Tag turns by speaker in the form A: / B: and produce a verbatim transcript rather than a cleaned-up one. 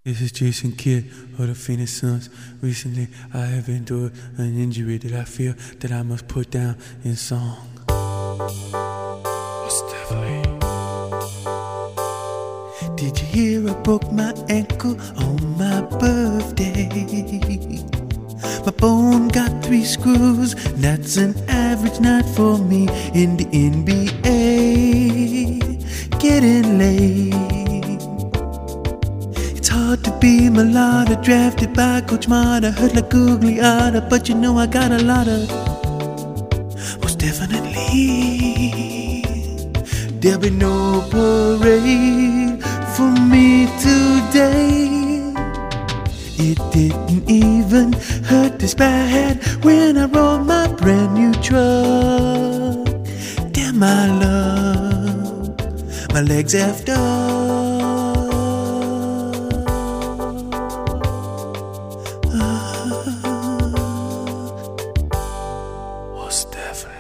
A: This is Jason Kidd of the Phoenix Suns. Recently, I have endured an injury that I feel that I must put down in song. Most definitely. Did you hear I broke my ankle on my birthday? My bone got three screws, that's an average night for me in the N B A. Getting late. It's hard to be mulatto, drafted by Coach Mata, hurt like googly otter, but you know I got a lot of. Most definitely, there'll be no parade for me today. It didn't even hurt this bad when I rode my brand new truck. Damn, I love my legs after. Uh, most definitely.